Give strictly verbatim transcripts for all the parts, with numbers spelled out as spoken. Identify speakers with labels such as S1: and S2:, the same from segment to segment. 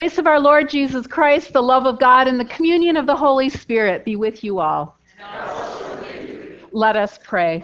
S1: grace of our Lord Jesus Christ, the love of God, and the communion of the Holy Spirit be with you all. Let us pray.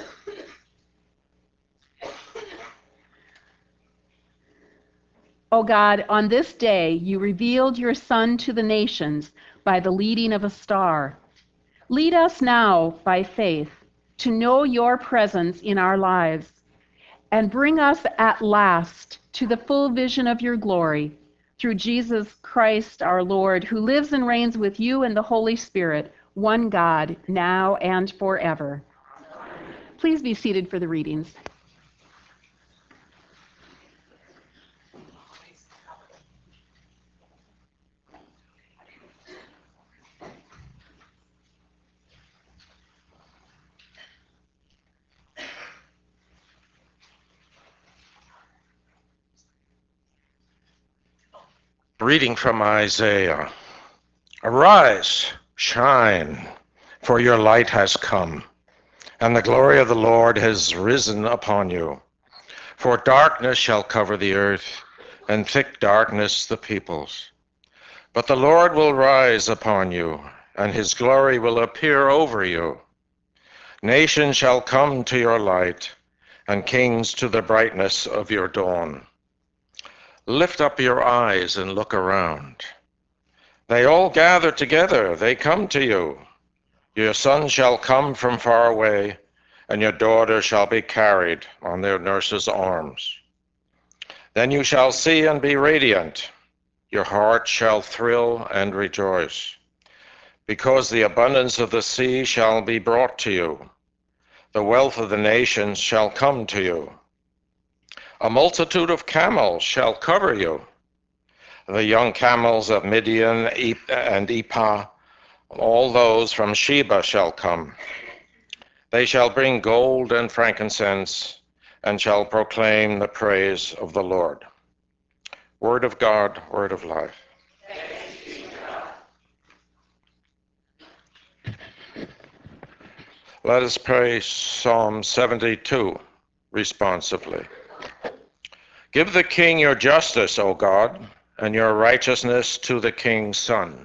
S1: O God, on this day you revealed your Son to the nations by the leading of a star. Lead us now by faith to know your presence in our lives, and bring us at last to the full vision of your glory through Jesus Christ our Lord, who lives and reigns with you and the Holy Spirit, one God, now and forever. Please be seated for the readings.
S2: Reading from Isaiah. Arise, shine, for your light has come, and the glory of the Lord has risen upon you. For darkness shall cover the earth, and thick darkness the peoples. But the Lord will rise upon you, and his glory will appear over you. Nations shall come to your light, and kings to the brightness of your dawn. Lift up your eyes and look around. They all gather together, they come to you. Your son shall come from far away, and your daughter shall be carried on their nurse's arms. Then you shall see and be radiant. Your heart shall thrill and rejoice, because the abundance of the sea shall be brought to you. The wealth of the nations shall come to you. A multitude of camels shall cover you. The young camels of Midian and Ephah, all those from Sheba shall come. They shall bring gold and frankincense, and shall proclaim the praise of the Lord. Word of God, word of life.
S3: Thanks be to God.
S2: Let us pray Psalm seventy-two responsively. Give the king your justice, O God, and your righteousness to the king's son,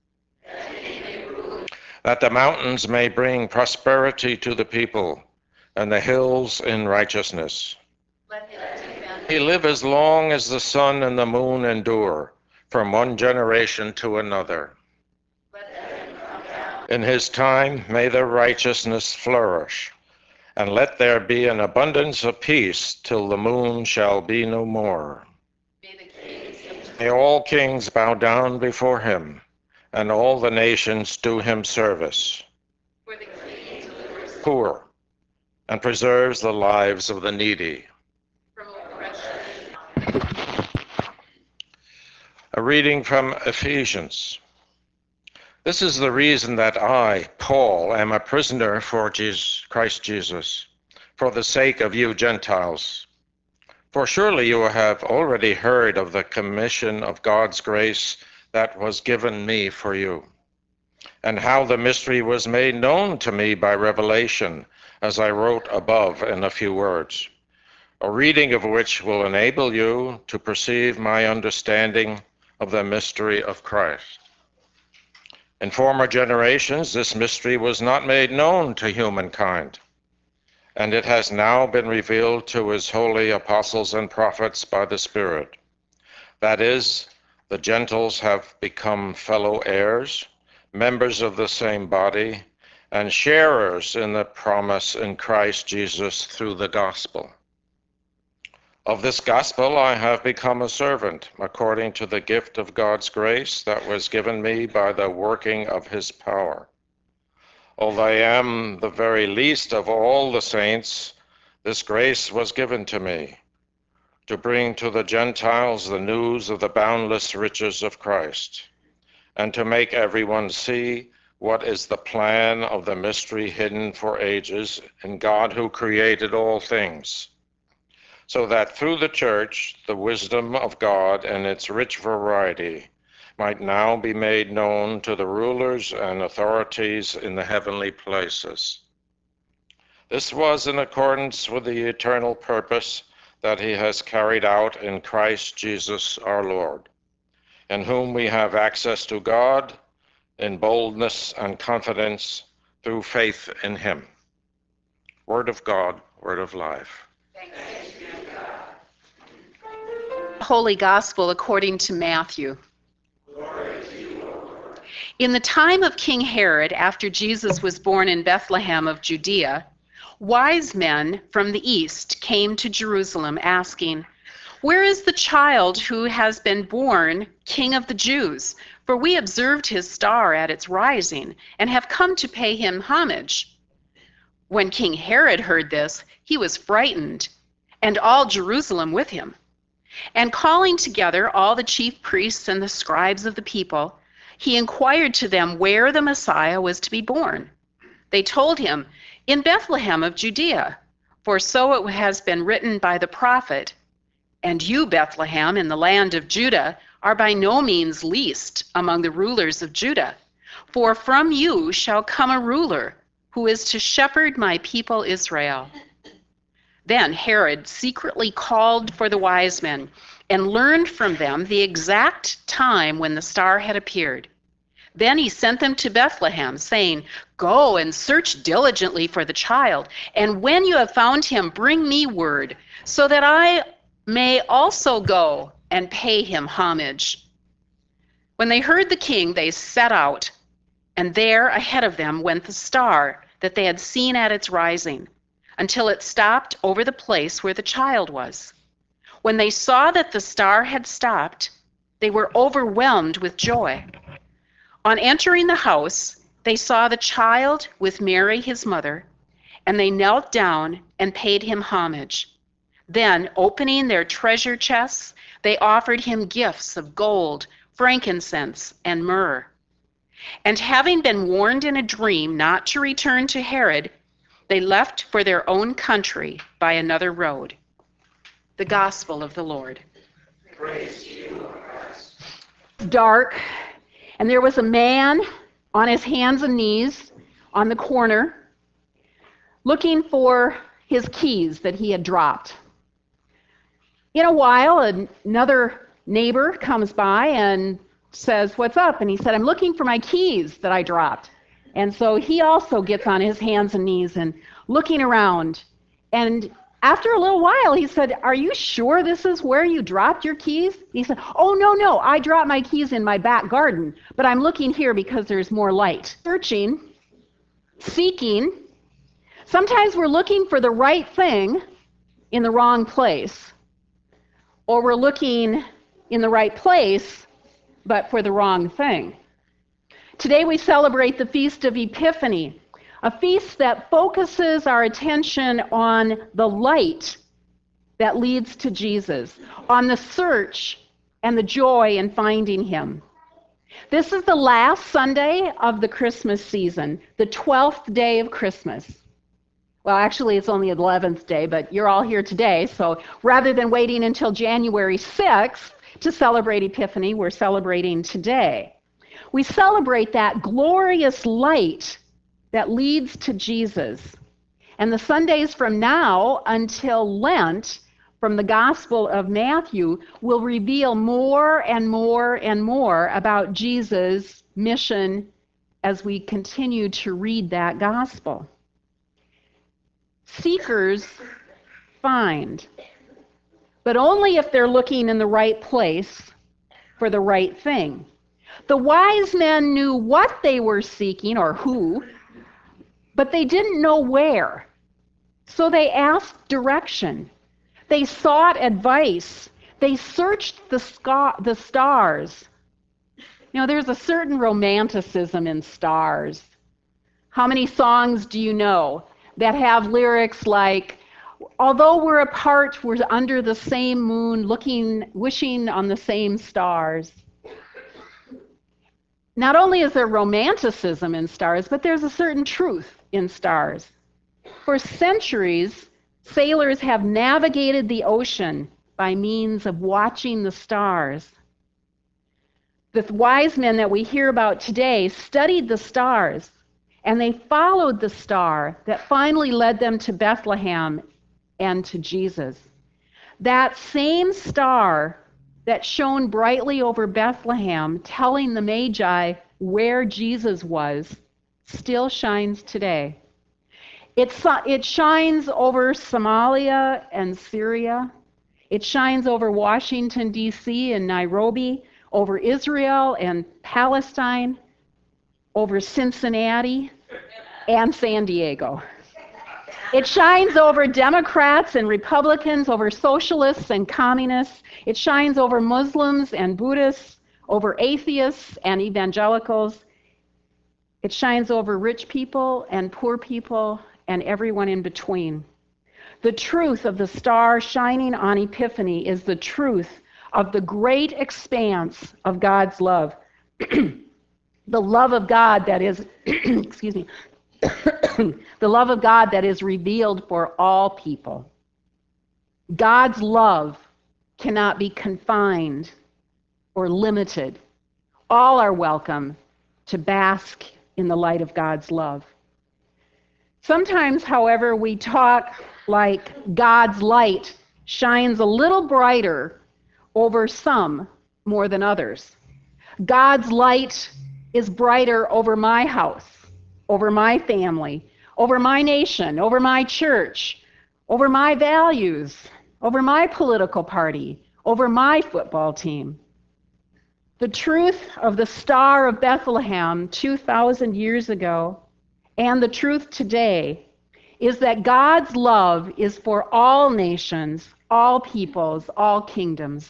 S2: that the mountains may bring prosperity to the people, and the hills in righteousness.
S3: Let
S2: He live as long as the sun and the moon endure, from one generation to another. In his time may their righteousness flourish, and let there be an abundance of peace till the moon shall be no more. May all kings bow down before him, and all the nations do him service.
S3: For the king delivers
S2: Poor, and preserves the lives of the needy.
S3: from oppression.
S2: A reading from Ephesians. This is the reason that I, Paul, am a prisoner for Jesus, Christ Jesus, for the sake of you Gentiles. For surely you have already heard of the commission of God's grace that was given me for you, and how the mystery was made known to me by revelation, as I wrote above in a few words, a reading of which will enable you to perceive my understanding of the mystery of Christ. In former generations, this mystery was not made known to humankind, and it has now been revealed to his holy apostles and prophets by the Spirit. That is, the Gentiles have become fellow heirs, members of the same body, and sharers in the promise in Christ Jesus through the gospel. Of this gospel I have become a servant, according to the gift of God's grace that was given me by the working of his power. Although I am the very least of all the saints, this grace was given to me, to bring to the Gentiles the news of the boundless riches of Christ, and to make everyone see what is the plan of the mystery hidden for ages in God who created all things, so that through the church the wisdom of God and its rich variety might now be made known to the rulers and authorities in the heavenly places. This was in accordance with the eternal purpose that he has carried out in Christ Jesus our Lord, in whom we have access to God in boldness and confidence through faith in him. Word of God, word of life.
S1: Holy Gospel according to Matthew. In the time of King Herod, after Jesus was born in Bethlehem of Judea, wise men from the east came to Jerusalem asking, "Where is the child who has been born King of the Jews? For we observed his star at its rising and have come to pay him homage." When King Herod heard this, he was frightened, and all Jerusalem with him. And calling together all the chief priests and the scribes of the people, he inquired to them where the Messiah was to be born. They told him, "In Bethlehem of Judea, for so it has been written by the prophet, 'And you, Bethlehem, in the land of Judah, are by no means least among the rulers of Judah. For from you shall come a ruler who is to shepherd my people Israel.'" Then Herod secretly called for the wise men and learned from them the exact time when the star had appeared. Then he sent them to Bethlehem, saying, "Go and search diligently for the child, and when you have found him, bring me word, so that I may also go and pay him homage." When they heard the king, they set out, and there ahead of them went the star that they had seen at its rising, until it stopped over the place where the child was. When they saw that the star had stopped, they were overwhelmed with joy. On entering the house, they saw the child with Mary, his mother, and they knelt down and paid him homage. Then, opening their treasure chests, they offered him gifts of gold, frankincense, and myrrh. And having been warned in a dream not to return to Herod, they left for their own country by another road. The Gospel of the Lord.
S2: Praise to you, O Christ.
S1: Dark, and there was a man on his hands and knees on the corner looking for his keys that he had dropped. In a while, another neighbor comes by and says, "What's up?" And he said, "I'm looking for my keys that I dropped." And so he also gets on his hands and knees and looking around. And after a little while, he said, "Are you sure this is where you dropped your keys?" He said, "Oh, no, no, I dropped my keys in my back garden, but I'm looking here because there's more light." Searching, seeking. Sometimes we're looking for the right thing in the wrong place, or we're looking in the right place, but for the wrong thing. Today we celebrate the Feast of Epiphany, a feast that focuses our attention on the light that leads to Jesus, on the search and the joy in finding him. This is the last Sunday of the Christmas season, the twelfth day of Christmas. Well, actually, it's only the eleventh day, but you're all here today, so rather than waiting until January sixth to celebrate Epiphany, we're celebrating today. We celebrate that glorious light that leads to Jesus. And the Sundays from now until Lent, from the Gospel of Matthew, will reveal more and more and more about Jesus' mission as we continue to read that Gospel. Seekers find, but only if they're looking in the right place for the right thing. The wise men knew what they were seeking, or who, but they didn't know where. So they asked direction. They sought advice. They searched the, sca- the stars. You know, there's a certain romanticism in stars. How many songs do you know that have lyrics like, "Although we're apart, we're under the same moon, looking, wishing on the same stars"? Not only is there romanticism in stars, but there's a certain truth in stars. For centuries, sailors have navigated the ocean by means of watching the stars. The wise men that we hear about today studied the stars, and they followed the star that finally led them to Bethlehem and to Jesus. That same star that shone brightly over Bethlehem, telling the Magi where Jesus was, still shines today. It, it shines over Somalia and Syria. It shines over Washington, D C and Nairobi, over Israel and Palestine, over Cincinnati and San Diego. It shines over Democrats and Republicans, over socialists and communists. It shines over Muslims and Buddhists, over atheists and evangelicals. It shines over rich people and poor people and everyone in between. The truth of the star shining on Epiphany is the truth of the great expanse of God's love. The love of God that is, excuse me, the love of God that is revealed for all people. God's love cannot be confined or limited. All are welcome to bask in the light of God's love. Sometimes, however, we talk like God's light shines a little brighter over some more than others. God's light is brighter over my house, over my family, over my nation, over my church, over my values, over my political party, over my football team. The truth of the Star of Bethlehem two thousand years ago and the truth today is that God's love is for all nations, all peoples, all kingdoms.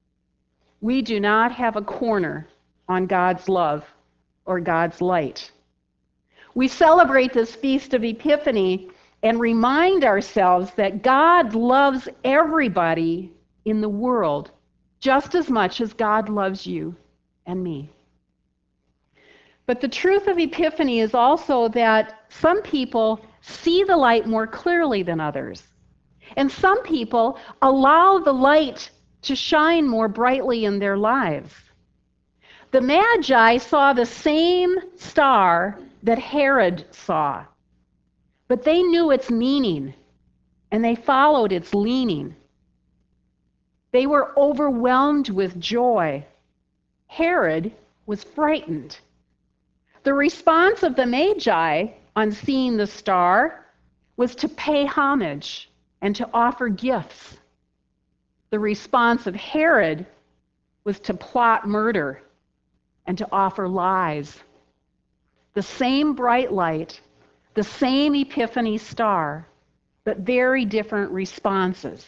S1: We do not have a corner on God's love or God's light. We celebrate this Feast of Epiphany and remind ourselves that God loves everybody in the world just as much as God loves you and me. But the truth of Epiphany is also that some people see the light more clearly than others. And some people allow the light to shine more brightly in their lives. The Magi saw the same star that Herod saw, but they knew its meaning and they followed its leaning. They were overwhelmed with joy. Herod was frightened. The response of the Magi on seeing the star was to pay homage and to offer gifts. The response of Herod was to plot murder and to offer lies. The same bright light, the same Epiphany star, but very different responses.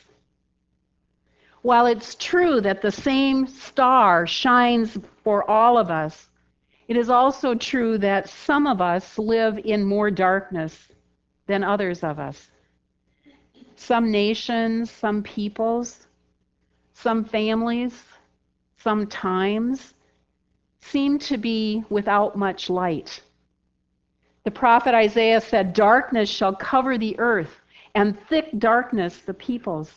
S1: While it's true that the same star shines for all of us, it is also true that some of us live in more darkness than others of us. Some nations, some peoples, some families, some times seem to be without much light. The prophet Isaiah said, "Darkness shall cover the earth, and thick darkness the peoples."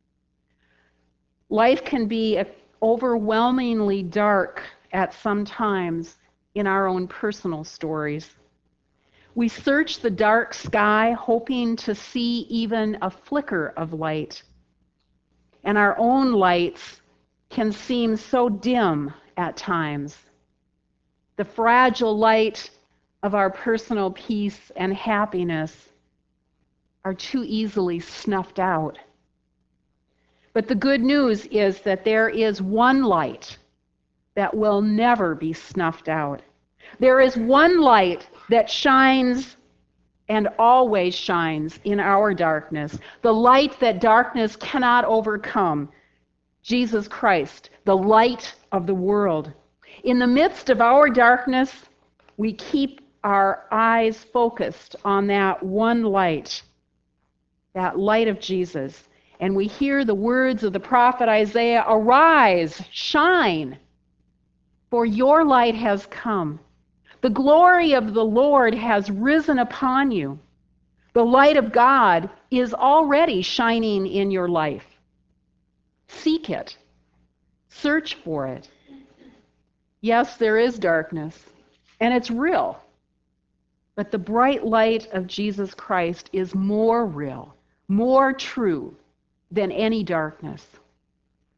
S1: Life can be overwhelmingly dark at some times in our own personal stories. We search the dark sky hoping to see even a flicker of light. And our own lights can seem so dim at times. The fragile light of our personal peace and happiness are too easily snuffed out. But the good news is that there is one light that will never be snuffed out. There is one light that shines and always shines in our darkness, the light that darkness cannot overcome, Jesus Christ, the light of the world. In the midst of our darkness, we keep our eyes focused on that one light, that light of Jesus. And we hear the words of the prophet Isaiah, "Arise, shine, for your light has come. The glory of the Lord has risen upon you." The light of God is already shining in your life. Seek it. Search for it. Yes, there is darkness, and it's real. But the bright light of Jesus Christ is more real, more true than any darkness.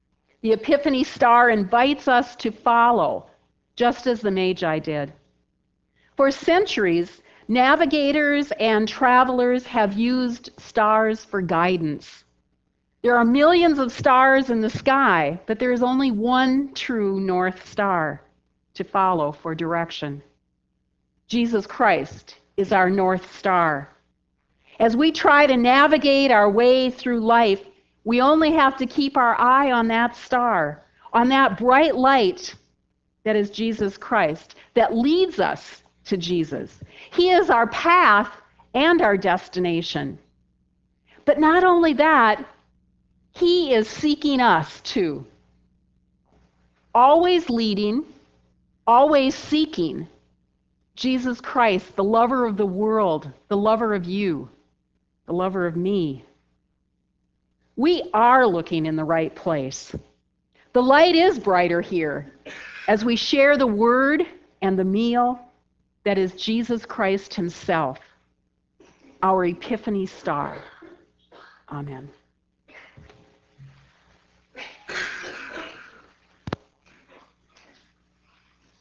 S1: The Epiphany star invites us to follow, just as the Magi did. For centuries, navigators and travelers have used stars for guidance. There are millions of stars in the sky, but there is only one true North Star to follow for direction. Jesus Christ is our North Star. As we try to navigate our way through life, we only have to keep our eye on that star, on that bright light that is Jesus Christ, that leads us to Jesus. He is our path and our destination. But not only that, He is seeking us too. Always leading, always seeking Jesus Christ, the lover of the world, the lover of you, the lover of me. We are looking in the right place. The light is brighter here as we share the word and the meal that is Jesus Christ Himself, our Epiphany star. Amen.